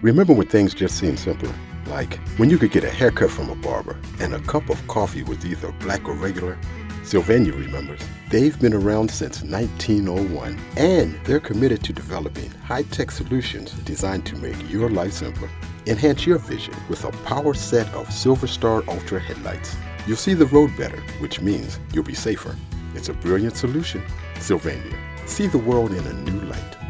Remember when things just seemed simpler? Like when you could get a haircut from a barber and a cup of coffee was either black or regular? Sylvania remembers. They've been around since 1901, and they're committed to developing high-tech solutions designed to make your life simpler. Enhance your vision with a power set of Silverstar Ultra headlights. You'll see the road better, which means you'll be safer. It's a brilliant solution. Sylvania. See the world in a new light.